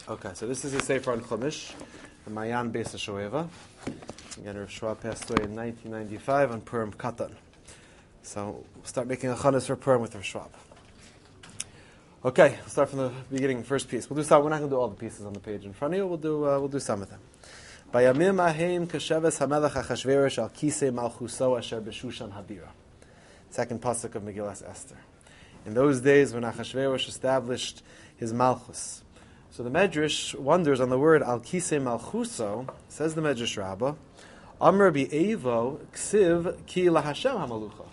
Okay, so this is a Sefer on Chumash, the Mayan Beis HaShoeva. Again, Rav Schwab passed away in 1995 on Purim Katan. So we'll start making a chanas for Purim with Rav Schwab. Okay, we'll start from the beginning, first piece. We'll do some. We're not going to do all the pieces on the page in front of you. We'll do some of them. Bayamim ahem kasheves hamelech Achashverosh al kisei malchuso asher b'Shushan habira. Second pasuk of Megillas Esther. In those days when Achashverosh established his malchus. So the Medrash wonders on the word al kisei malchuso. Says the Medrash Rabbah, Amr bi'evo ksiv ki lahashem hamalucha.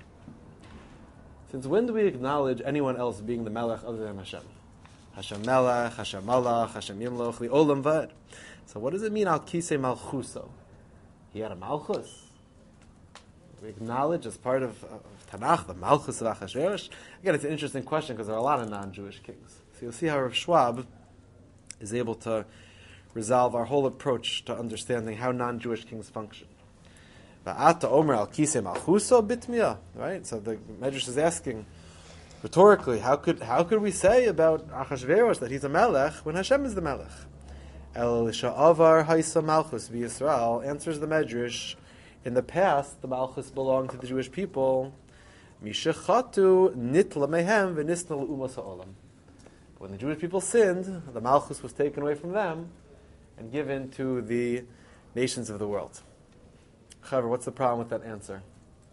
Since when do we acknowledge anyone else being the melech other than Hashem? Hashem melech, Hashem malach, Hashem yimloch, the olam vad. So what does it mean al kisei malchuso? He had a malchus. We acknowledge as part of Tanakh the malchus of Achashverosh. Again, it's an interesting question because there are a lot of non-Jewish kings. So you'll see how Rav Schwab is able to resolve our whole approach to understanding how non-Jewish kings function. Va'ata omer al kisei malchuso bitmiya, right? So the Medrash is asking rhetorically, how could we say about Achashverosh that he's a melech when Hashem is the melech? El sha'avar haisa malchus b'Yisrael, answers the Medrash, in the past the malchus belonged to the Jewish people. Mishachatu nitla mehem v'nisna l'umas ha'olam. When the Jewish people sinned, the malchus was taken away from them and given to the nations of the world. However, what's the problem with that answer?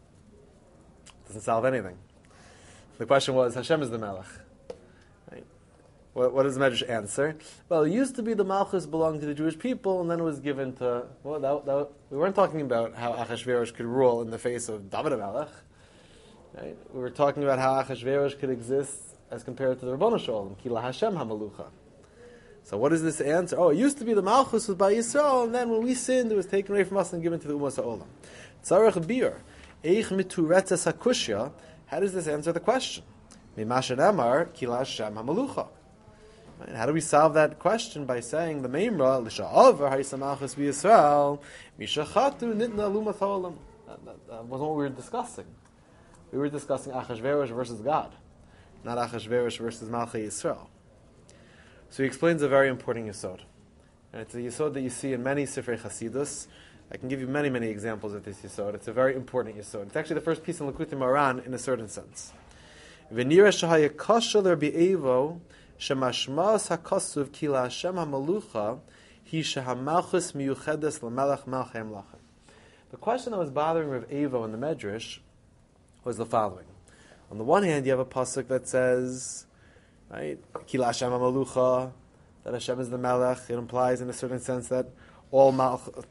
It doesn't solve anything. The question was, Hashem is the melech. Right? What does the Medrash answer? Well, it used to be the malchus belonged to the Jewish people, and then it was given to... Well, we weren't talking about how Achashverosh could rule in the face of David HaMelech. Right? We were talking about how Achashverosh could exist as compared to the Rabbanu Shalom, Ki LaHashem HaMalucha. So what is this answer? Oh, it used to be the Malchus was by Yisrael, and then when we sinned, it was taken away from us and given to the Umas HaOlam. Tzarech bir, eich mituretzes hakushya. How does this answer the question? Mimashen Amar, Ki LaHashem HaMalucha. How do we solve that question? By saying the Meimra, L'sha'avar ha'isa Malchus b'Yisrael, Mishachatu nitna l'umas ha'olam. That wasn't what we were discussing. We were discussing Achashverosh versus God, not Achashverosh versus Malchei Yisrael. So he explains a very important yesod. And it's a yesod that you see in many Sifrei Chasidus. I can give you many, many examples of this yesod. It's a very important yesod. It's actually the first piece in Likutei Moharan in a certain sense. V'nira shahaya kasha l'rbi'evo shemashmas hakasuv ki la'Hashem ha'malucha hi shehamalchus miyuchedes l'melech malchei hamlachim. The question that was bothering Rav Evo in the Medrash was the following. On the one hand, you have a pasuk that says, right, Ki LaHashem HaMalucha, that Hashem is the melech. It implies, in a certain sense, that all malchus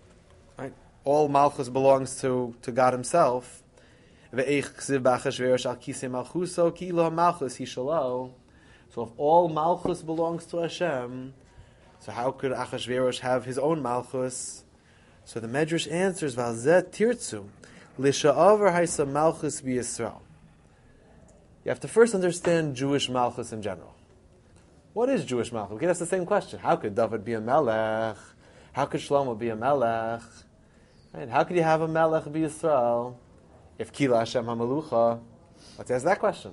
belongs to God Himself. Ve'eich ksiv b'Achashverosh al kisei malchuso ki lo malchus hi shalo. So if all malchus belongs to Hashem, so how could Achashverosh have his own malchus? So the Medrash answers, V'alzeh tirtzu l'sha'avar haisa malchus b'Yisrael. You have to first understand Jewish malchus in general. What is Jewish malchus? We can ask the same question. How could David be a melech? How could Shlomo be a melech? Right? How could you have a melech be Yisrael if Ki LaHashem HaMalucha? Let's ask that question.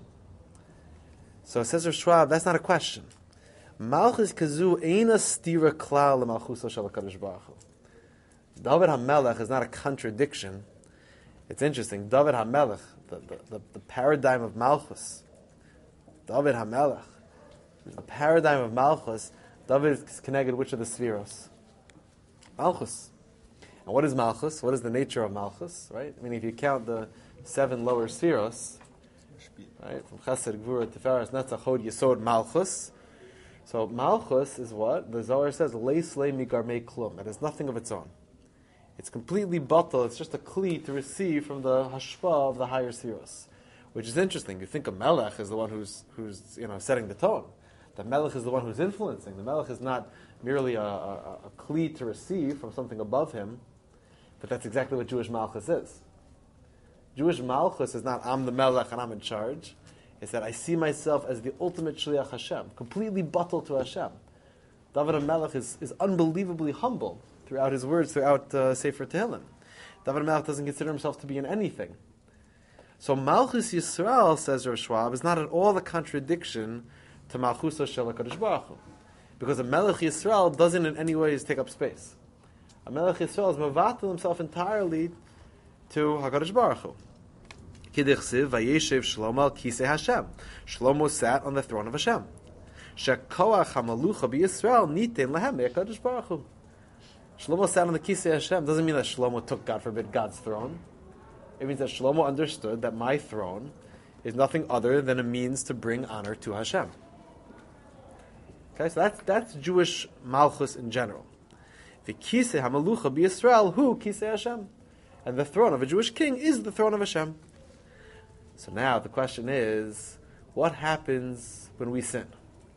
So it says Rav Schwab, that's not a question. Malchus kazu eina stira klal lemalchuso shel HaKadosh Baruch Hu. David HaMelech is not a contradiction. It's interesting. David HaMelech, the paradigm of Malchus. David HaMelech, the paradigm of Malchus. David is connected which of the Sfiros? Malchus. And what is Malchus? What is the nature of Malchus? Right? I mean, if you count the 7 lower Sfiros, right, from Chesed, Gvura, Tiferes, Netzach, Hod, Yesod, Malchus. So Malchus is what? The Zohar says, Leis le migarmei klum. It has nothing of its own. It's completely batal. It's just a kli to receive from the hashpa of the higher seros, which is interesting. You think a melech is the one who's setting the tone. The melech is the one who's influencing. The melech is not merely a kli to receive from something above him, but that's exactly what Jewish malchus is. Jewish malchus is not I'm the melech and I'm in charge. It's that I see myself as the ultimate shliach Hashem, completely batal to Hashem. David HaMelech is unbelievably humble throughout his words, throughout Sefer Tehillim. David HaMelech doesn't consider himself to be in anything. So Malchus Yisrael, says Rav Schwab, is not at all a contradiction to Malchuso Shel HaKadosh Baruch Hu. Because a Melech Yisrael doesn't in any ways take up space. A Melech Yisrael is mevatel himself entirely to HaKadosh Baruch Hu. Kidichsiv vayeshev Shlomo al kisei Hashem. Shlomo sat on the throne of Hashem. Shekoach hamalucha b'Yisrael niten lahem HaKadosh Baruch Hu. Shlomo sat on the kisei Hashem doesn't mean that Shlomo took, God forbid, God's throne. It means that Shlomo understood that my throne is nothing other than a means to bring honor to Hashem. Okay, so that's Jewish malchus in general. The kisei hamalucha b'Yisrael hu kisei Hashem, and the throne of a Jewish king is the throne of Hashem. So now the question is, what happens when we sin?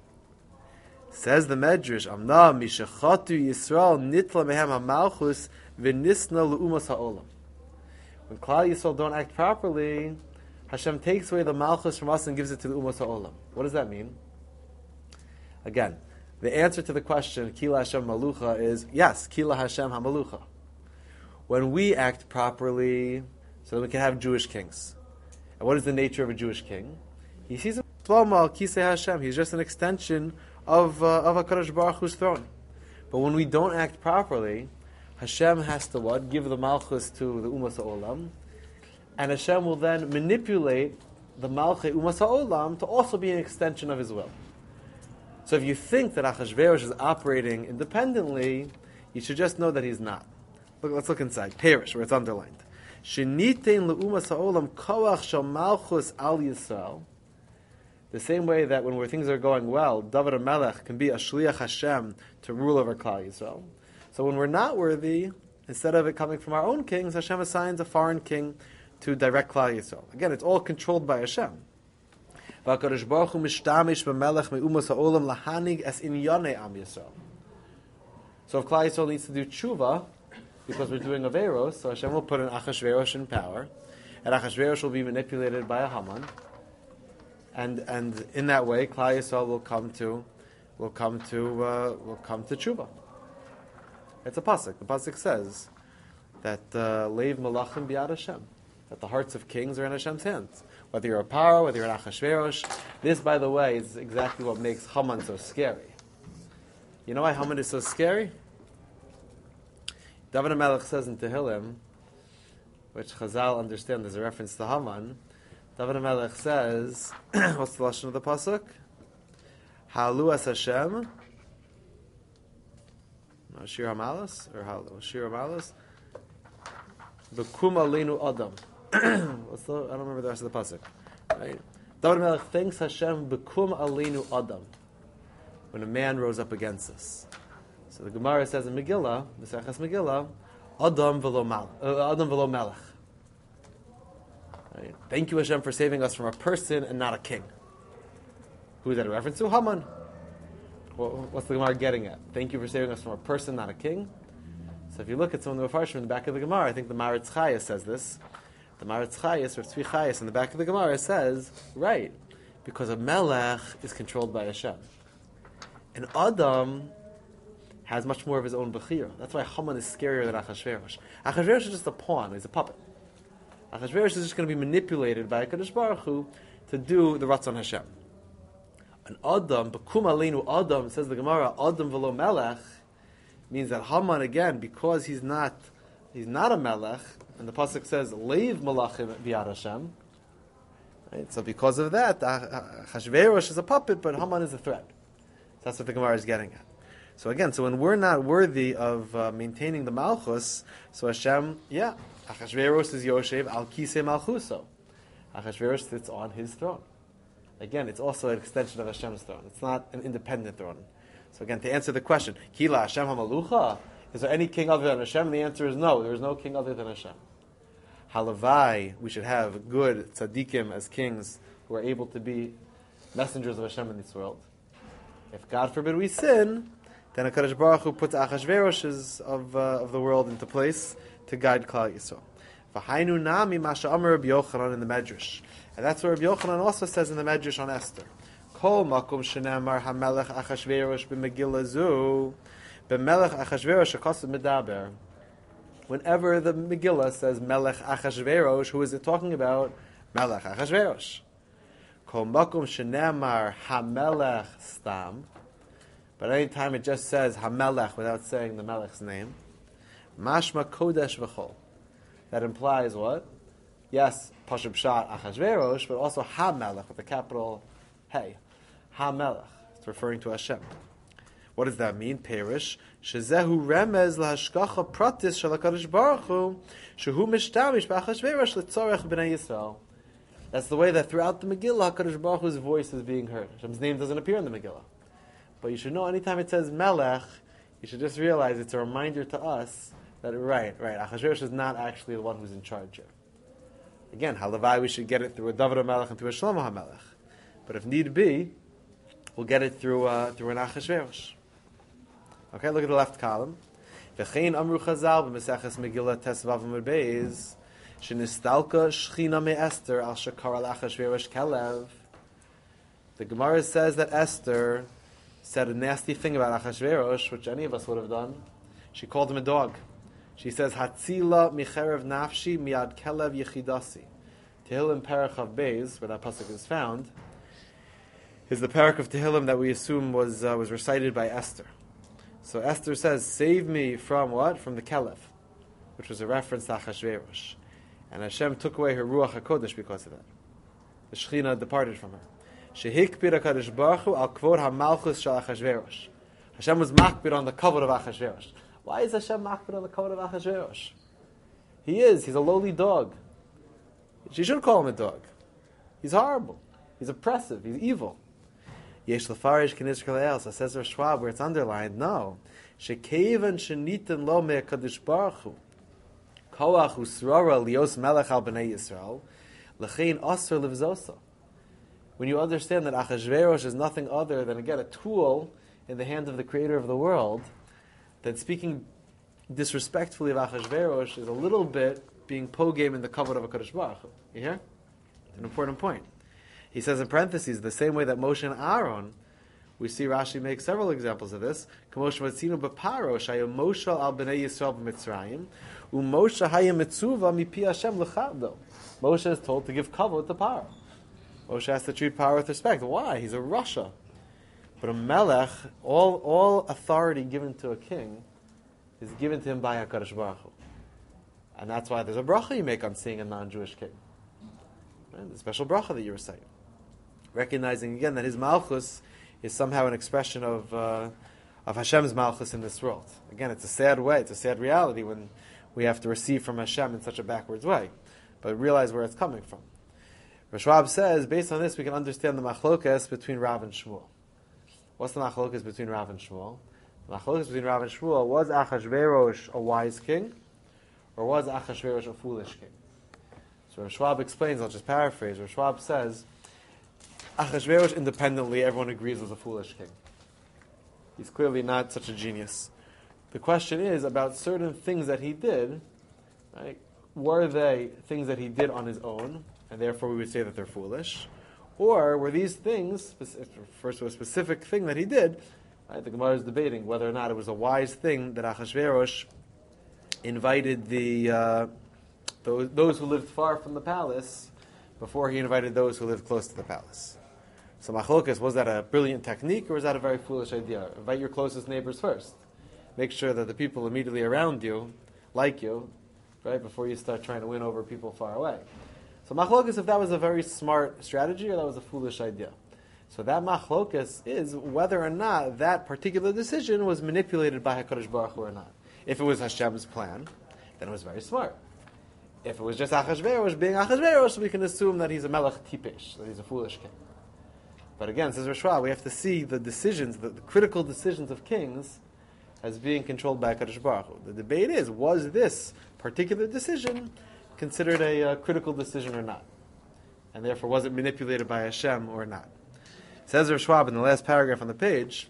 Says the Medrash, Amna mishachatu Yisrael nitla mehem hamalchus v'nisna l'umas ha'olam. When Klal Yisrael don't act properly, Hashem takes away the malchus from us and gives it to the umas ha'olam. What does that mean? Again, the answer to the question, Kila Hashem Malucha, is yes, Kila Hashem HaMalucha. When we act properly, so that we can have Jewish kings. And what is the nature of a Jewish king? He sees him Shlomo Kisei Hashem. He's just an extension of HaKadosh Baruch Hu's throne. But when we don't act properly, Hashem has to what? Give the malchus to the Umas HaOlam. And Hashem will then manipulate the Malchei Umas HaOlam to also be an extension of His will. So if you think that Achashverosh is operating independently, you should just know that he's not. Look, let's look inside. Perish, where it's underlined. Shenitein le'umas ha'olam koach shel malchus al Yisrael. The same way that when things are going well, David HaMelech can be a shliach Hashem to rule over Klal Yisrael. So when we're not worthy, instead of it coming from our own kings, Hashem assigns a foreign king to direct Klal Yisrael. Again, it's all controlled by Hashem. VaKadosh Baruch Hu mishtamish b'melech me'umas ha'olam lahanig es inyonei am Yisrael. So if Klal Yisrael needs to do tshuva, because we're doing Averos, so Hashem will put an Achashverosh in power, and Achashverosh will be manipulated by a Haman, and in that way, Klal Yisrael will come to tshuva. It's a pasuk. The pasuk says that Leiv Malachim B'Yad Hashem, that the hearts of kings are in Hashem's hands. Whether you're a Paro, whether you're an Achashverosh, this, by the way, is exactly what makes Haman so scary. You know why Haman is so scary? David HaMelech says in Tehillim, which Chazal understand there's a reference to Haman. David HaMelech says, what's the lashon of the pasuk? Halu es Hashem, Shir HaMalas, or Shir HaMalas, B'kum aleinu Adam. I don't remember the rest of the pasuk. Right? David HaMelech thanks Hashem B'kum aleinu Adam, when a man rose up against us. So the Gemara says in Megillah, B'Seches Megillah, Adam v'lo melech. Right? Thank you, Hashem, for saving us from a person and not a king. Who is that a reference to? Haman. What's the Gemara getting at? Thank you for saving us from a person, not a king. So if you look at some of the Mefarshim in the back of the Gemara, I think the Maritz Chayes says this. The Maritz Chayes, or Tzvi Chayes, in the back of the Gemara says, right, because a melech is controlled by Hashem. And Adam has much more of his own bechira. That's why Haman is scarier than Achashverosh. Achashverosh is just a pawn, he's a puppet. Achashverosh is just going to be manipulated by HaKadosh Baruch Hu to do the Ratzon Hashem. And Adam, B'kum aleinu Adam, says the Gemara, Adam v'lo melech, means that Haman, again, because he's not a melech, and the pasuk says, Leiv malachim b'yad Hashem, right? So because of that, Achashverosh is a puppet, but Haman is a threat. So that's what the Gemara is getting at. So again, when we're not worthy of maintaining the Malchus, so Hashem, Achashverosh is Yoshev al Kisei Malchuso. Achashverosh sits on his throne. Again, it's also an extension of Hashem's throne. It's not an independent throne. So again, to answer the question, Kila Hashem HaMalucha, is there any king other than Hashem? The answer is no. There is no king other than Hashem. Halavai, we should have good tzaddikim as kings who are able to be messengers of Hashem in this world. If God forbid we sin, then HaKadosh Baruch Hu puts Achashveroshes of the world into place to guide Klal Yisrael. V'hainu nami masha amar Rabbi Yochanan in the Medrash. And that's what Rabbi Yochanan also says in the Medrash on Esther. Kol makom shenamar hamelech Achashverosh b'megillah zu b'melech Achashverosh hakasav medaber. Whenever the Megillah says Melech Achashverosh, who is it talking about? Melech Achashverosh. Kol makom shenamar hamelech stam. But any time it just says Hamelech without saying the Melech's name, Mashma Kodesh V'chol. That implies what? Yes, Pashup Pshat Achashverosh, but also Hamelech with a capital Hey. Hamelech. It's referring to Hashem. What does that mean? Perish. Shezehu remez lahashkacha pratis shel HaKadosh Baruch Hu shehu mishtamish b'Achashverosh letzorech b'nei Yisrael. That's the way that throughout the Megillah, HaKadosh Baruch Hu's voice is being heard. Hashem's name doesn't appear in the Megillah. But you should know, anytime it says Melech, you should just realize it's a reminder to us that, right, Achashverosh is not actually the one who's in charge here. Again, halavai, we should get it through a David HaMelech and through a Shlomo HaMelech. But if need be, we'll get it through an Achashverosh. Okay, look at the left column. V'chein amru Chazal b'meseches Megillah Tesvav Amud Beis shenistalka shchina me Esther al shekara l'Achashverosh kelev. The Gemara says that Esther said a nasty thing about Achashverosh, which any of us would have done. She called him a dog. She says, Hatzila micherev nafshi miad kelev yechidasi. Tehillim Perach of Beis, where that pasuk is found, is the parak of Tehillim that we assume was recited by Esther. So Esther says, save me from what? From the kelev, which was a reference to Achashverosh. And Hashem took away her Ruach HaKodesh because of that. The Shechina departed from her. Shehikbir HaKadosh Baruch Hu al kvod HaMalchus shel Achashverosh. Hashem was makbid on the kavod of Achashverosh. Why is Hashem makbid on the kavod of Achashverosh? He's a lowly dog. She shouldn't call him a dog. He's horrible. He's oppressive. He's evil. Yesh lefarish k'nizr k'le'el. So says Rav Schwab, where it's underlined, no. Shekevan shenitin lo me'akadosh baruch hu koach usrara lios melech al b'nei Yisrael l'chein asr livzosa. When you understand that Achashverosh is nothing other than, again, a tool in the hand of the creator of the world, then speaking disrespectfully of Achashverosh is a little bit being pogame in the kavod of HaKadosh Baruch Hu. You hear? An important point. He says in parentheses, the same way that Moshe and Aaron, we see Rashi make several examples of this. K'moshe matzinu b'paro, shaya Moshe al b'nei Yisrael b'Mitzrayim, u'Moshe haya mitzuva mipi Hashem l'chado. Moshe is told to give kavod to Paro. Moshe has to treat Paro with respect. Why? He's a Rasha. But a Melech, all authority given to a king is given to him by HaKadosh Baruch Hu. And that's why there's a bracha you make on seeing a non-Jewish king. Right? The special bracha that you recite. Recognizing again that his Malchus is somehow an expression of Hashem's Malchus in this world. Again, it's a sad way, it's a sad reality when we have to receive from Hashem in such a backwards way. But realize where it's coming from. Rav Schwab says, based on this, we can understand the machlokas between Rav and Shmuel. What's the machlokas between Rav and Shmuel? The machlokas between Rav and Shmuel, was Achashverosh a wise king, or was Achashverosh a foolish king? So Rav Schwab explains, I'll just paraphrase. Rav Schwab says, Achashverosh independently, everyone agrees, was a foolish king. He's clearly not such a genius. The question is about certain things that he did, right? Were they things that he did on his own, and therefore we would say that they're foolish? Or were these things, refers to a specific thing that he did, right? The Gemara is debating whether or not it was a wise thing that Achashverosh invited those who lived far from the palace before he invited those who lived close to the palace. So machlokas, was that a brilliant technique or was that a very foolish idea? Invite your closest neighbors first. Make sure that the people immediately around you like you, right, before you start trying to win over people far away. So machlokas, if that was a very smart strategy or that was a foolish idea. So that machlokas is whether or not that particular decision was manipulated by HaKadosh Baruch Hu or not. If it was Hashem's plan, then it was very smart. If it was just Achashverosh being Achashverosh, we can assume that he's a melech tipesh, that he's a foolish king. But again, says Rav Schwab, we have to see the decisions, the critical decisions of kings as being controlled by HaKadosh Baruch Hu. The debate is, was this particular decision considered a critical decision or not? And therefore, was it manipulated by Hashem or not? Says Rav Schwab in the last paragraph on the page,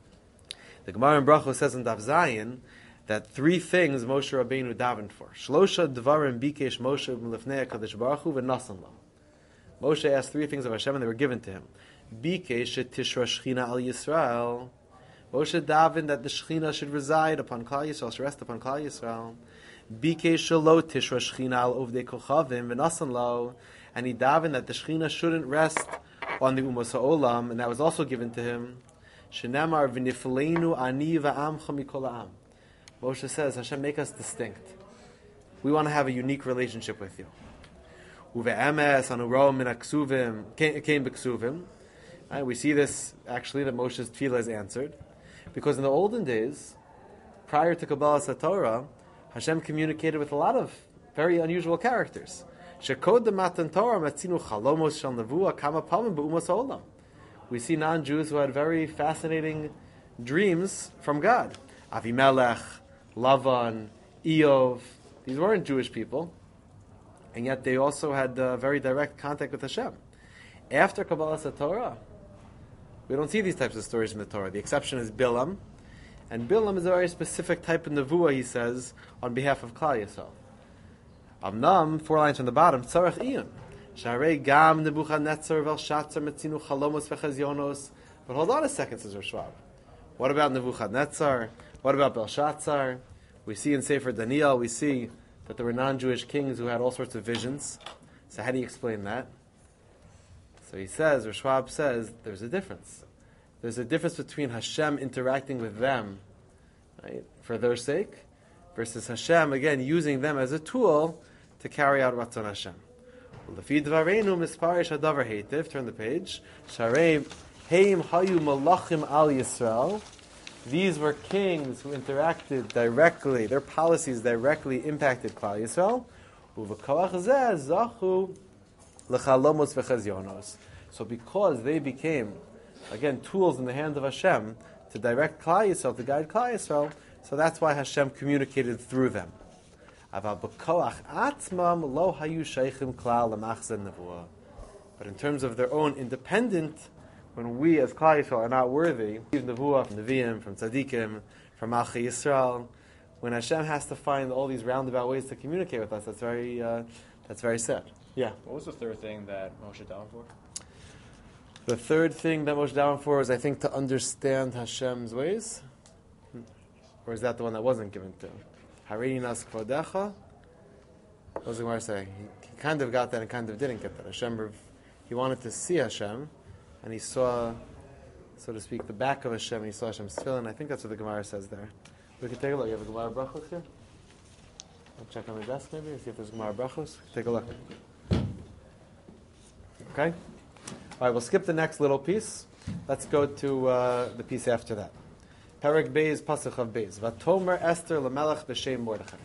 the Gemara in Brachos says in Daf Zayin, that three things Moshe Rabbeinu davened for. Shlosha dvarim bikesh Moshe b'lefnei HaKadosh Baruch Hu v'nasan lo. Moshe asked three things of Hashem and they were given to him. Bikesh tishra shchina al Yisrael. Moshe davened that the shchina should reside upon Klal Yisrael, should rest upon Klal Yisrael. Bikesh shelo tishra shchina al ovdei kochavim v'nasan lo. And he davened that the shchina shouldn't rest on the Umos HaOlam, and that was also given to him. Shenemar v'nifleinu ani v'amcha mikol ha'am. Moshe says, Hashem, make us distinct. We want to have a unique relationship with you. Uve'emes anu ro'eh min ha'ksuvim, came b'ksuvim. We see this, actually, that Moshe's tefillah is answered. Because in the olden days, prior to Kabbalas HaTorah, Hashem communicated with a lot of very unusual characters. Shekod matan Torah matzinu chalomos shel nevuah kama pamim be'umas ha'olam. We see non-Jews who had very fascinating dreams from God. Avimelech, Lavan, Eov. These weren't Jewish people, and yet they also had very direct contact with Hashem. After Kabbalas HaTorah, we don't see these types of stories in the Torah. The exception is Bilam, and Bilam is a very specific type of nevuah, he says, on behalf of Klal Yisrael. Amnam, 4 lines from the bottom, Tzarech Iyun. Sharei gam Nebuchadnezzar v'Elshazzar metzinu chalomos v'chazyonos. But hold on a second, says Rav Schwab. What about Nebuchadnezzar? What about Belshazzar? We see in Sefer Daniel, we see that there were non-Jewish kings who had all sorts of visions. So how do you explain that? So he says, Rav Schwab says, there's a difference. There's a difference between Hashem interacting with them, right, for their sake, versus Hashem, again, using them as a tool to carry out Ratzon Hashem. Turn the page. Sharei heim hayu malachim al Yisrael. These were kings who interacted directly, their policies directly impacted Klal Yisrael. Uv'koach zeh zachu l'chalomos v'chazyonos. So because they became, again, tools in the hand of Hashem to direct Klal Yisrael, to guide Klal Yisrael, so that's why Hashem communicated through them. But in terms of their own independent, when we as Klal Yisrael are not worthy, nevuah from Nevi'im, from Tzadikim, from Malchei Yisrael, when Hashem has to find all these roundabout ways to communicate with us, that's very sad. Yeah. What was the third thing that Moshe davened for? The third thing that Moshe davened for is, I think, to understand Hashem's ways. Or is that the one that wasn't given to him? Hareini nas kvodecha. What was the Gemara saying? He kind of got that and kind of didn't get that. Hashem, he wanted to see Hashem, and he saw, so to speak, the back of Hashem, and he saw Hashem's tefillin. I think that's what the Gemara says there. We can take a look. You have a Gemara brachos here? I'll check on the desk maybe, see if there's Gemara brachos. Take a look. Okay? All right, we'll skip the next little piece. Let's go to the piece after that. Perek Beis, Pasuk of Beis. Vatomer Esther lemelech b'shem Mordechai.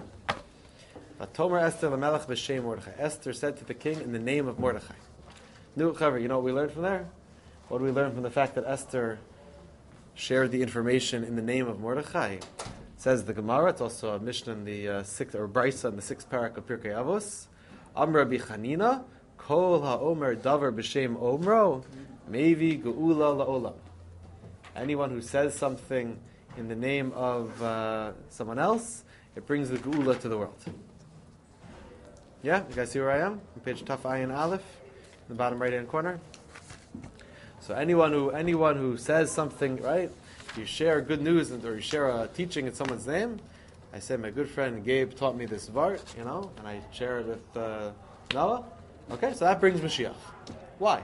Vatomer Esther lemelech b'shem Mordechai. Esther said to the king in the name of Mordechai. You know what we learned from there? What do we learn from the fact that Esther shared the information in the name of Mordechai? It says the Gemara, it's also a Mishnah in the sixth, or Brisa in the 6th parak of Pirkei Avos. Amra b'chanina, kol ha'omer davar b'shem omro, mevi geula la'olam. Anyone who says something in the name of someone else, it brings the geula to the world. Yeah, you guys see where I am? On page Taf Ayin Aleph, in the bottom right-hand corner. So anyone who says something, right? You share good news or you share a teaching in someone's name. I say my good friend Gabe taught me this vart, and I share it with Noah. Okay, so that brings Mashiach. Why?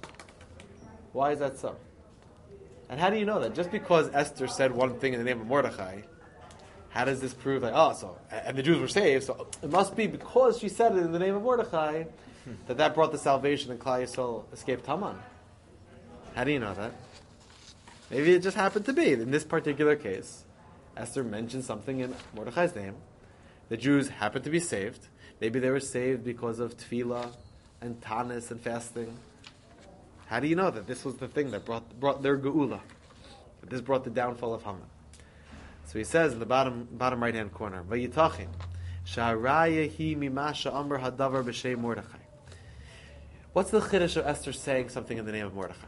Why is that so? And how do you know that? Just because Esther said one thing in the name of Mordechai, how does this prove and the Jews were saved, so it must be because she said it in the name of Mordechai that brought the salvation and Klal Yisrael escaped Haman. How do you know that? Maybe it just happened to be. In this particular case, Esther mentioned something in Mordechai's name. The Jews happened to be saved. Maybe they were saved because of tefillah and tanis and fasting. How do you know that this was the thing that brought their geula? That this brought the downfall of Haman. So he says in the bottom right-hand corner, Vayitachin, Sha'arayehi mimasha amr hadavar b'shem Mordechai. What's the chiddush of Esther saying something in the name of Mordechai?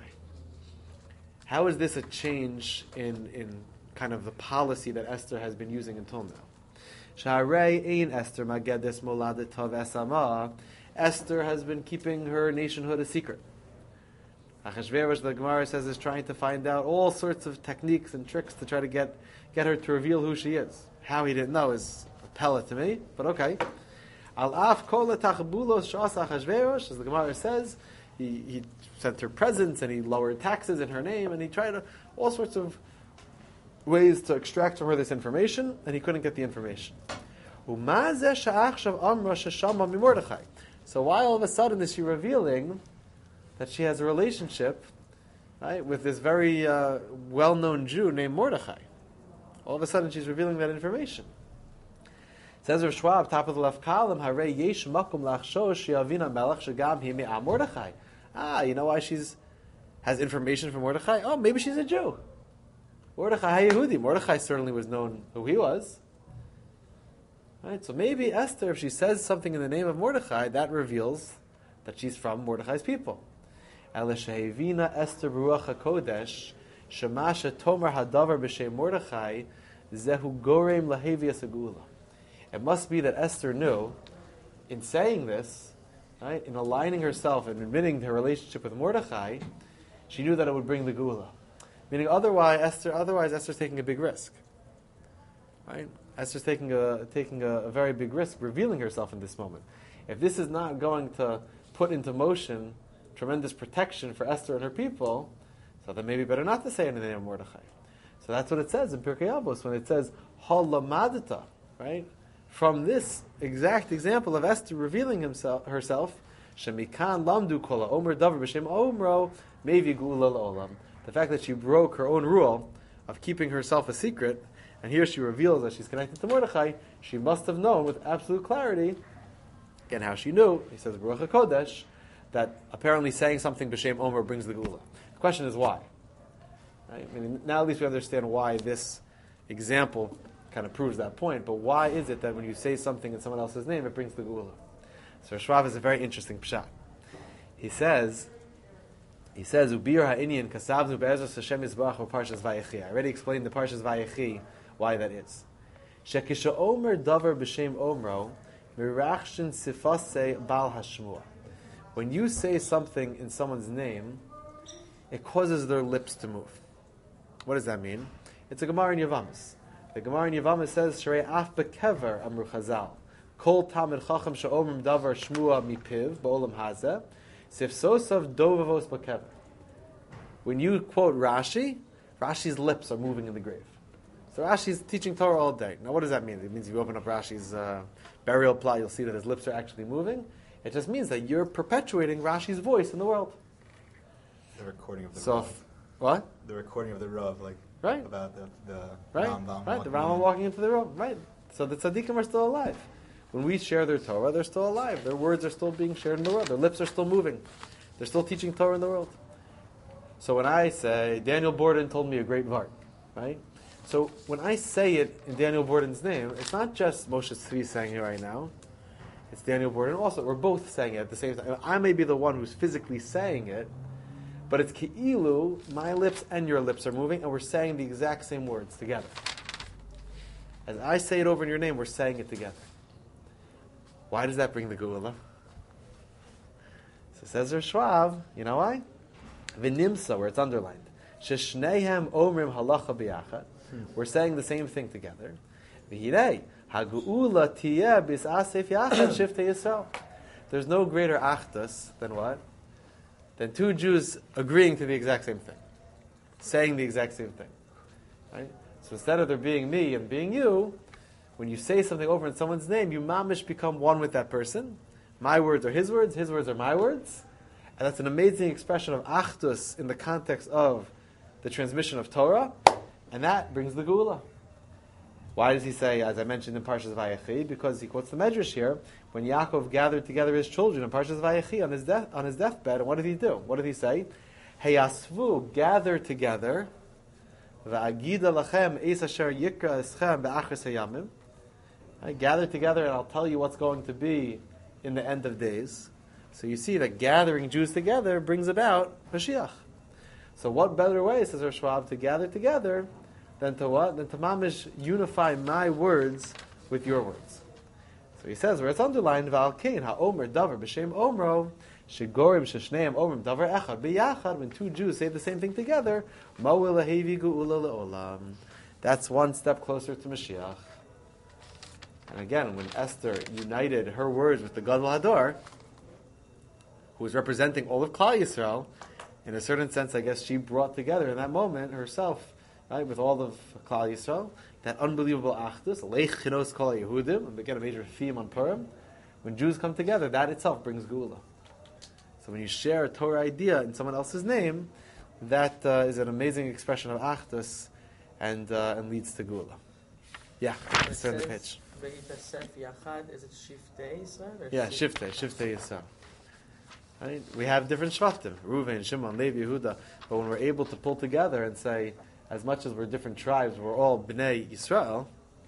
How is this a change in kind of the policy that Esther has been using until now? Sha'arei ein Esther magedes moladet tov esama. Esther has been keeping her nationhood a secret. Achashverosh, the Gemara says, is trying to find out all sorts of techniques and tricks to try to get her to reveal who she is. How he didn't know is a pella to me, but okay. Al af kol tachbulos shas Achashverosh, as the Gemara says, he sent her presents, and he lowered taxes in her name, and he tried all sorts of ways to extract from her this information, and he couldn't get the information. So why all of a sudden is she revealing that she has a relationship, right, with this very well-known Jew named Mordechai? All of a sudden she's revealing that information. Says Rav Schwab, top of the left column, Harei yesh makom lachshosh she'avina melech shegam hi me'am Mordechai. You know why has information from Mordechai? Oh, maybe she's a Jew. Mordechai HaYehudi. Mordechai certainly was known who he was. Right? So maybe Esther, if she says something in the name of Mordechai, that reveals that she's from Mordechai's people. Elishahevina Esther Ruach HaKodesh Shemasha Tomar Hadavar B'Shem Mordechai Zehu Gorem Lahevi Asagula. It must be that Esther knew, in saying this, right, in aligning herself and admitting her relationship with Mordechai, she knew that it would bring the Gula. Meaning, otherwise Esther's taking a big risk. Right? Esther's taking a very big risk, revealing herself in this moment. If this is not going to put into motion tremendous protection for Esther and her people, so then maybe better not to say it in the name of Mordechai. So that's what it says in Pirkei Avos when it says Halamadata, right? From this exact example of Esther revealing herself, Shemikan Lamdu Kola Omer Davar B'Shem Omro Mevi Gula Olam. The fact that she broke her own rule of keeping herself a secret, and here she reveals that she's connected to Mordechai, she must have known with absolute clarity, again how she knew, he says Baruch HaKodesh, that apparently saying something B'Shem Omer brings the Gula. The question is why? Right? I mean, now at least we understand why this example kind of proves that point, but why is it that when you say something in someone else's name, it brings the Gula? So Shvav is a very interesting pshat. He says, Ubir ha'inyan kasavnu be'ezras Hashem Yisbarach v'parshas Vayechi. I already explained the parshas Vayechi, why that is. Shekisha omer davar b'shem omro, mirachshin sifasei bal hashmua. When you say something in someone's name, it causes their lips to move. What does that mean? It's a Gemara in Yavamis. The Gemara in Yavamis says, Shrei af bekever amru chazal. Kol tamid chacham she'omrim davar shmua mipiv ba'olam hazeh. Sifsosav dovavos bekever. When you quote Rashi, Rashi's lips are moving in the grave. So Rashi's teaching Torah all day. Now what does that mean? It means if you open up Rashi's burial plot, you'll see that his lips are actually moving. It just means that you're perpetuating Rashi's voice in the world. The recording of the Rav. What? The recording of the Rav, like right. About the right. Rambam. Right, the Rambam walking into the Rav. Right. So the tzaddikim are still alive. When we share their Torah, they're still alive. Their words are still being shared in the world. Their lips are still moving. They're still teaching Torah in the world. So when I say, Daniel Borden told me a great vart, right? So when I say it in Daniel Borden's name, it's not just Moshe Tzvi saying it right now. It's Daniel Borden also. We're both saying it at the same time. I may be the one who's physically saying it, but it's ki'ilu, my lips and your lips are moving, and we're saying the exact same words together. As I say it over in your name, we're saying it together. Why does that bring the Geula? So says Rav Schwab, you know why? V'nimsa, where it's underlined. Sheshnehem omrim halacha b'yachad. We're saying the same thing together. V'hirei, hageula tiyeh bis'asef yachad shiftei Yisrael. There's no greater achdus than what? Than two Jews agreeing to the exact same thing. Saying the exact same thing. Right? So instead of there being me and being you, when you say something over in someone's name, you mamish become one with that person. My words are his words are my words. And that's an amazing expression of achdus in the context of the transmission of Torah. And that brings the Geula. Why does he say, as I mentioned in Parshas Vayechi? Because he quotes the Medrash here, when Yaakov gathered together his children in Parshas Vayechi on his deathbed, and what did he do? What did he say? Heyasvu, gather together, va'agida lachem eis asher yikra eschem be'achris hayamim. Gather together and I'll tell you what's going to be in the end of days. So you see that gathering Jews together brings about Mashiach. So what better way, says Rav Schwab, to gather together than to what? Than to mamish unify my words with your words. So he says, where it's underlined, V'alkein ha'omer davar b'shem omro, shegorim sheshneim omrim davar echad b'yachad, when two Jews say the same thing together, ma'u lahevi ge'ula le'olam. That's one step closer to Mashiach. And again, when Esther united her words with the Gadol Hador, who was representing all of Klal Yisrael, in a certain sense, I guess she brought together in that moment herself, right, with all of Klal Yisrael, that unbelievable achdus, Leich Chinos Kol Yehudim, and again a major theme on Purim. When Jews come together, that itself brings Geula. So when you share a Torah idea in someone else's name, that is an amazing expression of achdus, and leads to Geula. Yeah, let's turn the page. Is it Shiftei Yisrael? Yeah, Shiftei Yisrael. Right? We have different Shvatim, Reuven, Shimon, Levi, Yehuda, but when we're able to pull together and say, as much as we're different tribes, we're all Bnei Yisrael,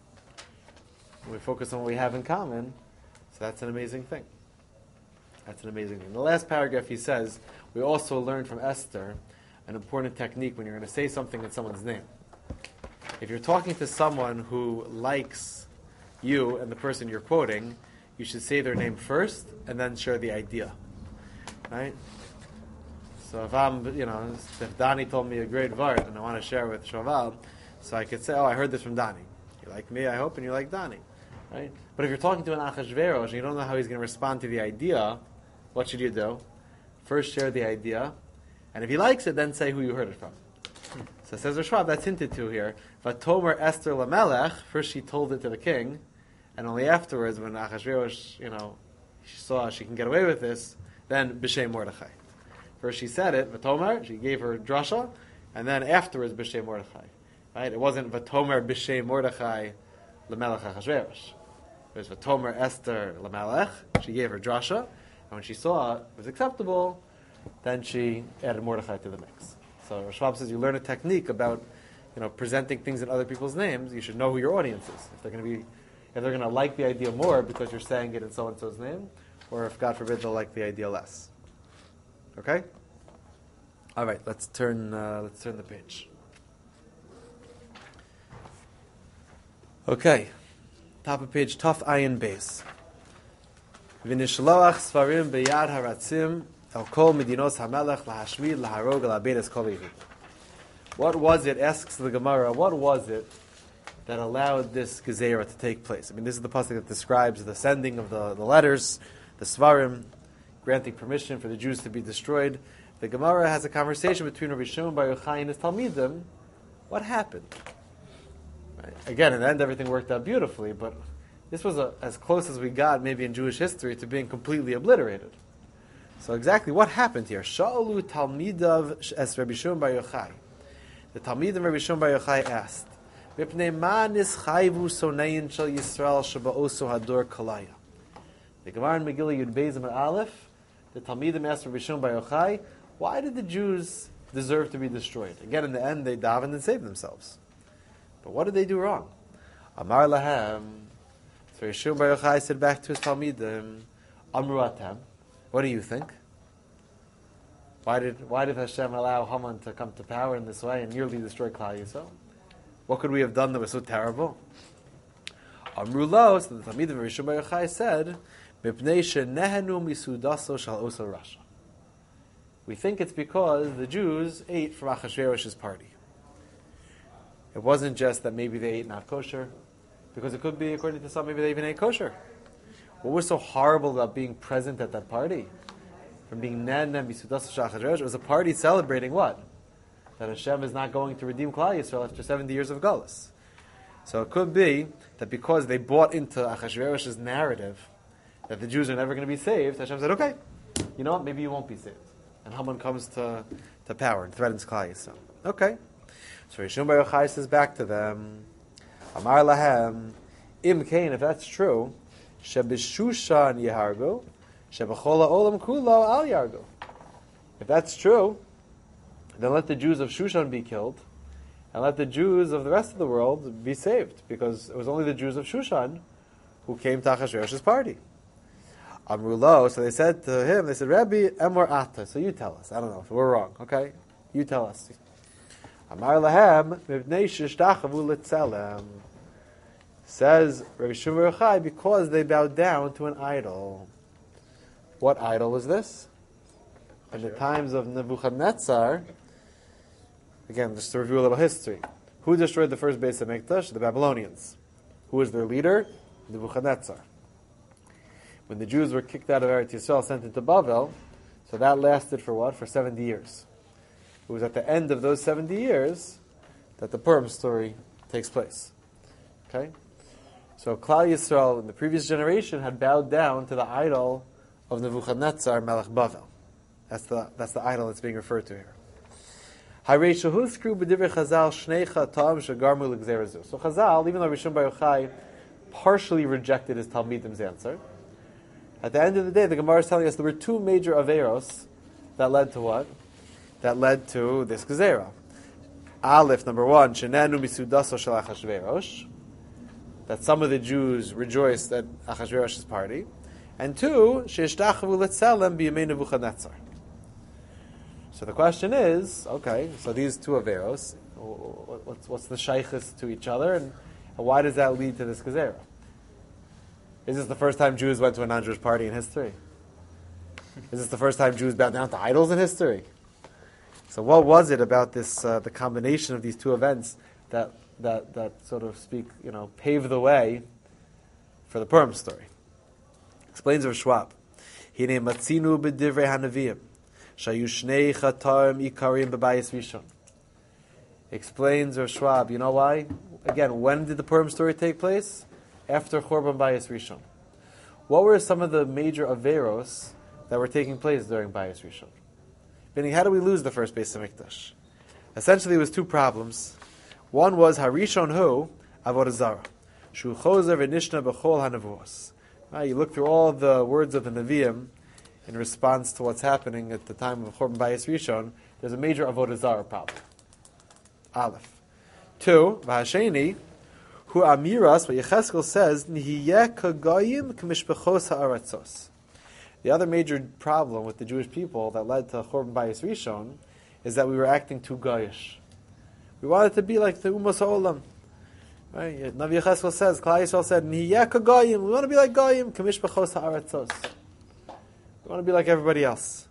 we focus on what we have in common, so that's an amazing thing. That's an amazing thing. In the last paragraph he says, we also learned from Esther an important technique when you're going to say something in someone's name. If you're talking to someone who likes you and the person you're quoting, you should say their name first and then share the idea. Right? So if Danny told me a great vart and I want to share with Shoval, so I could say, I heard this from Danny. You like me, I hope, and you like Danny. Right? But if you're talking to an Achashverosh and you don't know how he's going to respond to the idea, what should you do? First share the idea, and if he likes it, then say who you heard it from. So it says Rashab, that's hinted to here. Vatomer Esther Lamelech, first she told it to the king, and only afterwards, when Achashverosh, she saw she can get away with this, then B'Shem Mordechai. First she said it, Vatomer, she gave her drasha, and then afterwards B'Shem Mordechai. Right? It wasn't Vatomer B'Shem Mordechai Lamelech Achashverosh. It was Vatomer Esther Lamelech, she gave her drasha, and when she saw it was acceptable, then she added Mordechai to the mix. So Schwab says you learn a technique about presenting things in other people's names. You should know who your audience is. If they're going to like the idea more because you're saying it in so and so's name, or if God forbid they'll like the idea less. Okay. All right. Let's turn the page. Okay. Top of page. Taf Ayin Beis. V'nishloach svarim beyad haratzim. What was it, asks the Gemara, what was it that allowed this Gezerah to take place? I mean, this is the pasuk that describes the sending of the letters, the Svarim, granting permission for the Jews to be destroyed. The Gemara has a conversation between Rabbi Shimon Bar Yochai and his Talmidim. What happened? Right. Again, in the end, everything worked out beautifully, but this was as close as we got, maybe in Jewish history, to being completely obliterated. So exactly what happened here? Sha'alu Talmidav es Rabbi Shimon Bar Yochai. The Talmidim Rabbi Shimon Bar Yochai asked, "Mipnei ma nischayvu sonein shel Yisrael sheba'oso hador kalaya." The Gemara in Megillah Yud Beis Amar Aleph, the Talmidim asked Rabbi Shimon Bar Yochai, "Why did the Jews deserve to be destroyed?" Again, in the end, they davened and saved themselves. But what did they do wrong? Amar lahem. So Rabbi Shimon Bar Yochai said back to his Talmidim, Amru atem. What do you think? Why did Hashem allow Haman to come to power in this way and nearly destroy Klal Yisrael? What could we have done that was so terrible? Amru lo, so the Talmidim of Rabbi Shimon Bar Yochai said, Mipnei shenehenu misudaso shal oso rasha. We think it's because the Jews ate from Achashverosh's party. It wasn't just that maybe they ate not kosher, because it could be, according to some, maybe they even ate kosher. What was so horrible about being present at that party? From being Nen and Misudas Shachar, it was a party celebrating what? That Hashem is not going to redeem Klal Yisrael after 70 years of Galus. So it could be that because they bought into Achashverosh's narrative that the Jews are never going to be saved, Hashem said, okay, you know what, maybe you won't be saved. And Haman comes to power and threatens Klal Yisrael. Okay. So Rishon Bar Yochai says back to them, Amar lahem, im kain, if that's true, Shebishushan Yehargu, Shebechola Olam Kulo Al Yargu. If that's true, then let the Jews of Shushan be killed, and let the Jews of the rest of the world be saved, because it was only the Jews of Shushan who came to Achashverosh's party. Amrulo, so they said to him, they said, Rabbi Emor Ata, so you tell us. I don't know if we're wrong, okay? You tell us. Amar Lahem, Mibnei Shishtachavu Litzelem. Says Rabbi Shimon Bar Yochai, because they bowed down to an idol. What idol was this? In the times of Nebuchadnezzar, again, just to review a little history. Who destroyed the first Beis HaMikdash? The Babylonians. Who was their leader? Nebuchadnezzar. When the Jews were kicked out of Eretz Yisrael, sent into Babel, So that lasted for what? For 70 years. It was at the end of those 70 years that the Purim story takes place. Okay? So Klal Yisrael in the previous generation had bowed down to the idol of Nebuchadnezzar Melech Bavel. That's the idol that's being referred to here. So Chazal, even though Rishon Bar Yochai partially rejected his Talmidim's answer, at the end of the day, the Gemara is telling us there were two major averos that led to what? That led to this gezerah. Aleph, number one, Shenenu misudaso shel Achashverosh, that some of the Jews rejoiced at Achashverosh's party, and two, Sheishtachavu letzelem b'yemei Nebuchadnezzar. So the question is, okay, so these two averos, what's the shaykhis to each other, and why does that lead to this gezerah? Is this the first time Jews went to a non-Jewish party in history? Is this the first time Jews bowed down to idols in history? So what was it about this, the combination of these two events that sort of paved the way for the Purim story? Explains Rav Schwab. Hine matzinu b'divrei hanaviyim shayu shnei chatarim ikarim b'bayis rishon. Explains Rav Schwab. You know why? Again, when did the Purim story take place? After Chorban Bayis Rishon. What were some of the major averos that were taking place during Bayis Rishon? Meaning, how do we lose the first Beis Hamikdash? Essentially, it was two problems. One was Harishon Hu Avodah Zarah, Shu Chozer v'Nishna b'Chol HaNevuos. You look through all the words of the Nevi'im in response to what's happening at the time of Chorban Bayis Rishon. There's a major Avodah Zarah problem. Aleph. Two, V'Hasheni, Hu Amiras, what Yecheskel says, Nihiyeh kagayim k'mishpachos ha'aratzos. The other major problem with the Jewish people that led to Chorban Bayis Rishon is that we were acting too goyish. We wanted to be like the Umas Ha'olam. Right? Navi Yecheskel says, Klal Yisrael said, Nihiyeh kagayim. We want to be like goyim k'mishpachos ha'aratzos. We want to be like everybody else.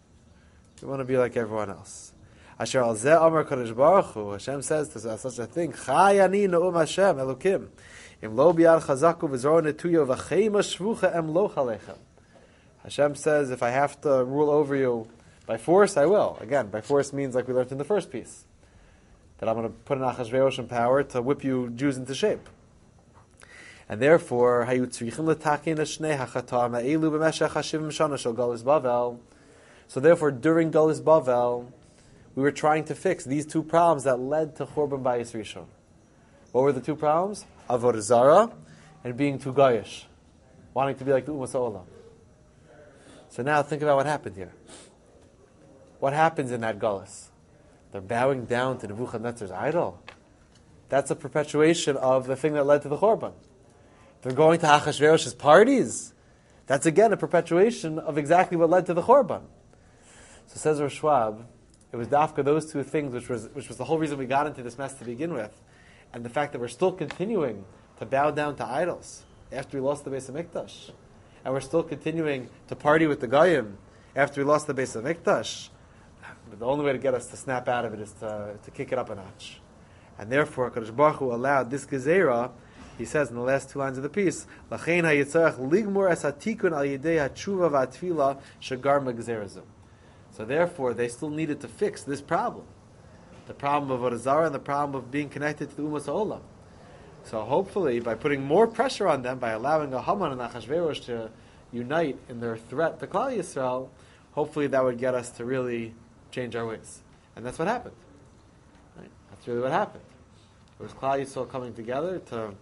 We want to be like everyone else. Asher al zeh amar Kadosh Baruch Hu, Hashem says to such a thing, Chai ani na'um Hashem, Elokim, im lo biyad chazaku v'zor netuyo v'cheim ha'shvucha em lo chalechem. Hashem says, if I have to rule over you by force, I will. Again, by force means like we learned in the first piece, that I'm going to put an Achashverosh in power to whip you Jews into shape. And therefore, hayu tzrichim l'takin hashnei hachatam ha'elu b'meshech hashivim shana shel Galus Bavel. So therefore, during Galus Bavel, we were trying to fix these two problems that led to Chorban Bayis Rishon. What were the two problems? Avodah Zarah and being too goyish, wanting to be like the Umas Ha'olam. So now think about what happened here. What happens in that Galus? They're bowing down to Nebuchadnezzar's idol. That's a perpetuation of the thing that led to the Chorban. They're going to Achashverosh's parties. That's again a perpetuation of exactly what led to the Chorban. So says Rav Schwab, it was dafka those two things which was the whole reason we got into this mess to begin with, and the fact that we're still continuing to bow down to idols after we lost the Beis Hamikdash, and we're still continuing to party with the Goyim after we lost the Beis Hamikdash. But the only way to get us to snap out of it is to kick it up a notch. And therefore, Kadosh Baruch Hu allowed this gezerah. He says in the last two lines of the piece, "Lachein hayitzarach ligmor es hatikun al yidei hatshuva v'atfila shagarma gezerazim." So therefore, they still needed to fix this problem, the problem of Avodah Zarah and the problem of being connected to the Umas Ha'olam. So hopefully, by putting more pressure on them, by allowing a Haman and Achashverosh to unite in their threat to Klal Yisrael, hopefully that would get us to really change our ways. And that's what happened. Right? That's really what happened. It was Klal Yisrael coming together to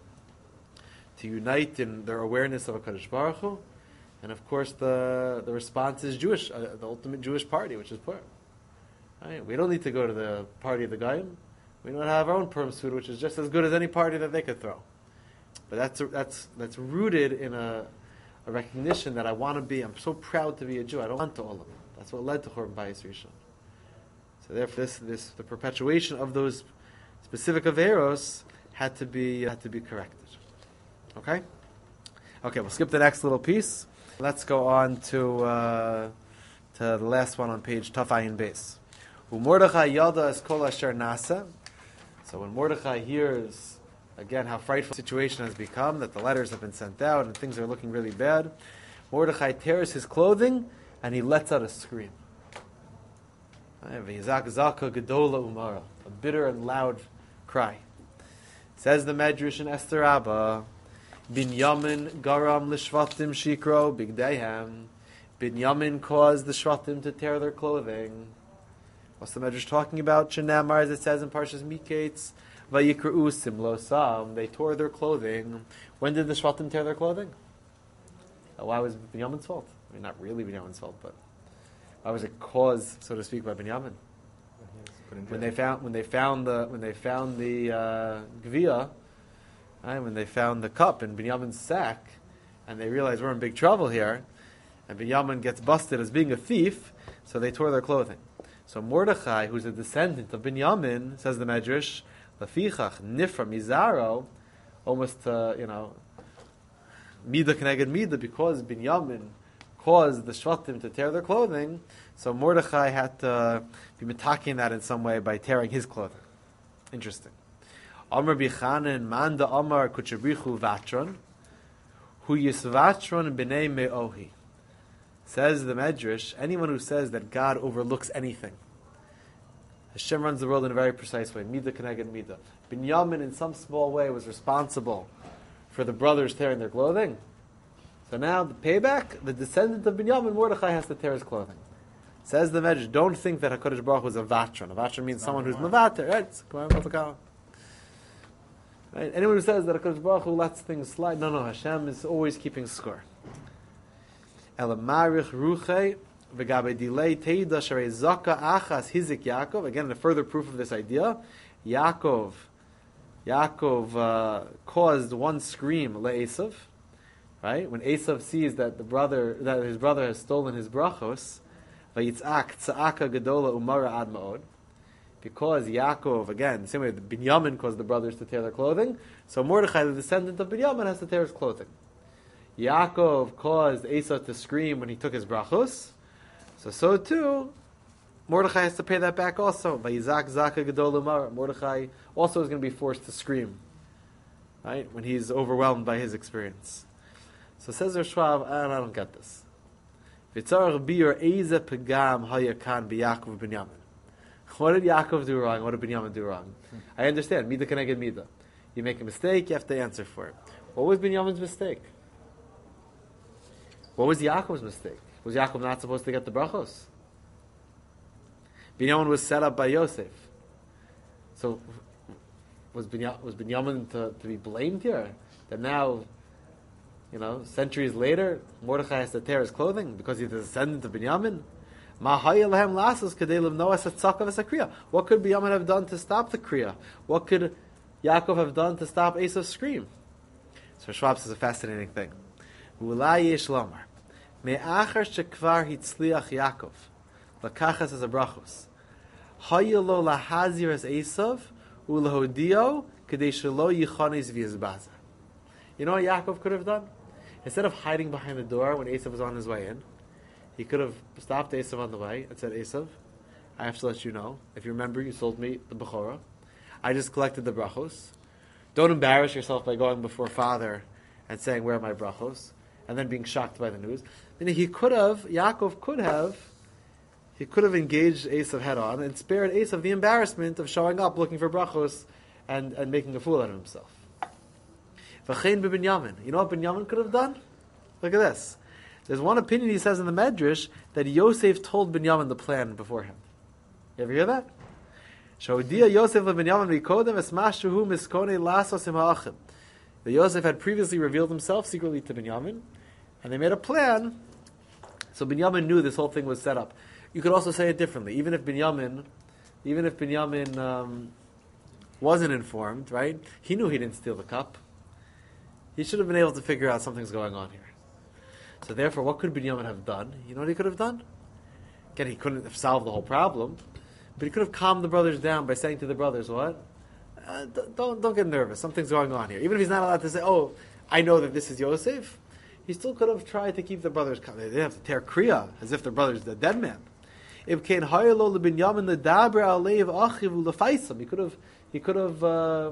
unite in their awareness of a Kadosh Baruch Hu. And of course, the response is Jewish, the ultimate Jewish party, which is Purim. Right? We don't need to go to the party of the Goyim. We don't have our own Purim food, which is just as good as any party that they could throw. But that's rooted in a recognition that I'm so proud to be a Jew. I don't want to Olam. That's what led to Chorban Bayis Rishon. So therefore, the perpetuation of those specific averos had to be corrected. Okay, we'll skip the next little piece. Let's go on to the last one on page Taf Ayin Beis. Mordechai yada es kol asher nasa. So when Mordechai hears again how frightful the situation has become, that the letters have been sent out and things are looking really bad, Mordechai tears his clothing and he lets out a scream. V'yizak zaka gedola umara, a bitter and loud cry. Says the Medrash in Esther Rabbah, Binyamin garam l'shvatim shikro bigdeihem. Binyamin caused the shvatim to tear their clothing. What's the Medrash talking about? Shenamar, as it says in Parshas Miketz, Vayikru simlosam. They tore their clothing. When did the shvatim tear their clothing? Why was Binyamin's fault? I mean, not really Binyamin's fault, but why was it caused, so to speak, by Binyamin? When they found the gviya, right, when they found the cup in Binyamin's sack, and they realized we're in big trouble here, and Binyamin gets busted as being a thief, so they tore their clothing. So Mordechai, who's a descendant of Binyamin, says the Medrash, Lafichach nifra mizaro, almost Mida Keneged Mida, because Binyamin caused the Shvatim to tear their clothing, so Mordechai had to be mitaking that in some way by tearing his clothing. Interesting. Amar Bichanan Manda Amar Kuchabrichu Vatron, Hu Yisvatron B'nei Me'ohi. Says the Medrash, anyone who says that God overlooks anything. Hashem runs the world in a very precise way. Mida Keneged Mida. Binyamin, in some small way, was responsible for the brothers tearing their clothing. So now, the payback, the descendant of Binyamin, Mordechai, has to tear his clothing. Says the Medrash, don't think that HaKadosh Baruch Hu is a vatron. A vatron means someone who's mevater, right? Right? Anyone who says that HaKadosh Baruch Hu lets things slide, no, Hashem is always keeping score. Elamarich ruchei v'gabe delay teida sharei zaka achas hizik Yaakov. Again, a further proof of this idea. Yaakov caused one scream le'esav. Right? When Esav sees that his brother has stolen his brachos, vayitzak tza'aka gedola umara ad ma'od. Because Yaakov, again, the same way Binyamin caused the brothers to tear their clothing, so Mordechai, the descendant of Binyamin, has to tear his clothing. Yaakov caused Esav to scream when he took his brachos, so too, Mordechai has to pay that back also. Vayizak zaka gedola umara. Mordechai also is going to be forced to scream, right, when he's overwhelmed by his experience. So says Rav Schwab, I don't get this. V'tzarech biur eze pegam hayakan b'Yaakov Binyamin. What did Yaakov do wrong? What did Binyamin do wrong? I understand. Mida keneged mida. You make a mistake, you have to answer for it. What was Binyamin's mistake? What was Yaakov's mistake? Was Yaakov not supposed to get the brachos? Binyamin was set up by Yosef. So was Binyamin to be blamed here? That now, centuries later, Mordechai has to tear his clothing because he's the descendant of Binyamin? What could Binyamin have done to stop the kriya? What could Yaakov have done to stop Esav's scream? So Schwab says a fascinating thing. Me'achar shekvar hitzliach Yaakov lakachas as a brachos hayelo lahazir as Esav ulehodio kedei shelo yichanes v'yizbaza. You know what Yaakov could have done? Instead of hiding behind the door when Esav was on his way in, he could have stopped Esav on the way and said, Esav, I have to let you know, if you remember, you sold me the Bechorah. I just collected the brachos. Don't embarrass yourself by going before father and saying, where are my brachos? And then being shocked by the news. Then Yaakov could have engaged Esav head on and spared Esav the embarrassment of showing up looking for brachos and making a fool out of himself. V'chein b'Binyamin. You know what Binyamin could have done? Look at this. There's one opinion he says in the Medrash that Yosef told Binyamin the plan beforehand. You ever hear that? Shaudia Yosef leBinyamin mikodem esmashuhu miskone lasos im ha'achim. The Yosef had previously revealed himself secretly to Binyamin, and they made a plan. So Binyamin knew this whole thing was set up. You could also say it differently. Even if Binyamin wasn't informed, right? He knew he didn't steal the cup. He should have been able to figure out something's going on here. So therefore, what could Binyamin have done? You know what he could have done? Again, he couldn't have solved the whole problem, but he could have calmed the brothers down by saying to the brothers, what? Don't get nervous. Something's going on here. Even if he's not allowed to say, oh, I know that this is Yosef, he still could have tried to keep the brothers calm. They didn't have to tear kriya as if their brother's the dead man. He could have